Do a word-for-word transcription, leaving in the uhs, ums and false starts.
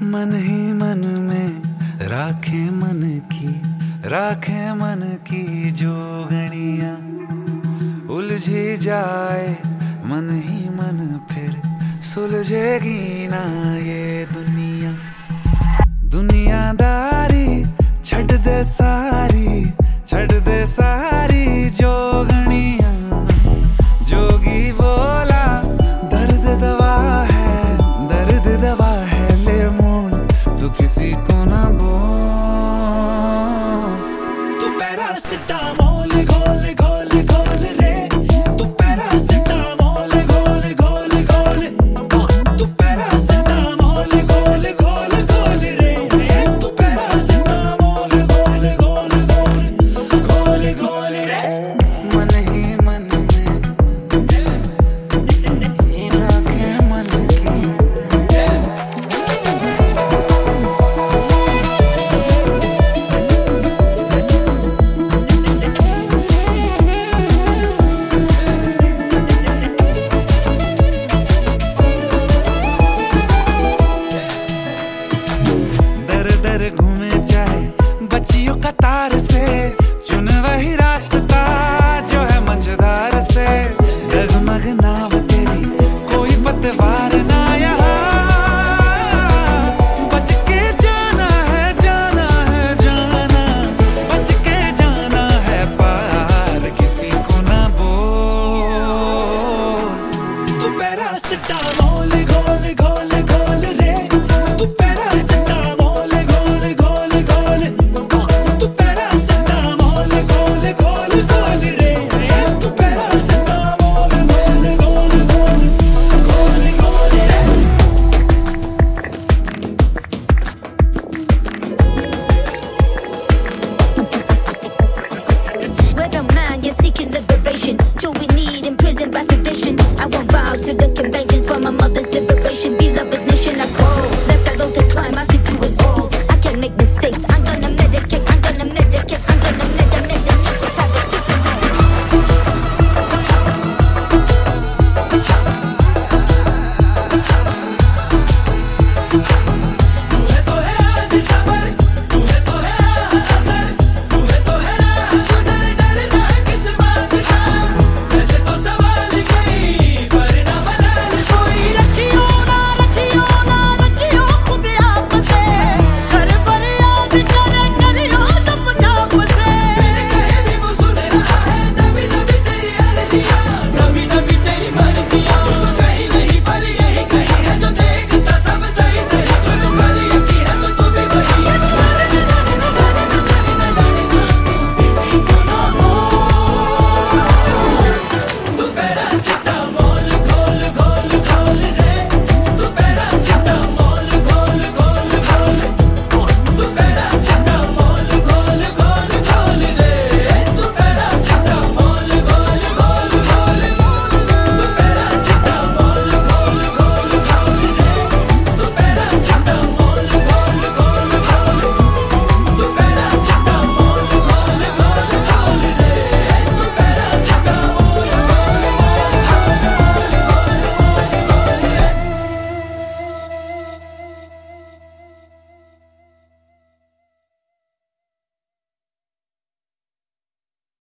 मन ही मन में राखे मन की राखे मन की जोगणिया, उलझी जाए मन ही मन फिर सुलझेगी ना ये दुनिया। दुनियादारी छड़ दे सारी, छड़ दे सारी जोगणिया। जोगी बोला दर्द दवा है, दर्द दवा है, ले मोल तू किसी को ना बोल। तू पैरासिटामोल घोल घोल घोल रे, तू पैरासिटामोल घोल घोल घोल, तू पैरासिटामोल घोल घोल घोल रे, तू पैरासिटामोल घोल घोल घोल घोल घोल रे। मन ही मन में राखे मन की। घूमे चाहे बच्चियों कतार से, चुन वही रास्ता जो है मझधार से। डगमग नाव तेरी कोई पतवार ना, यहाँ बच के जाना है, जाना है, जाना बच के जाना है पार, किसी को ना बोल। तू पैरासिटामोल घोल घोल घोल रे, तू पैरासिटामोल घोल घोल घोल, तू पैरासिटामोल घोल घोल घोल रे, तू पैरासिटामोल घोल घोल घोल घोल घोल रे। With a mind, you're seeking the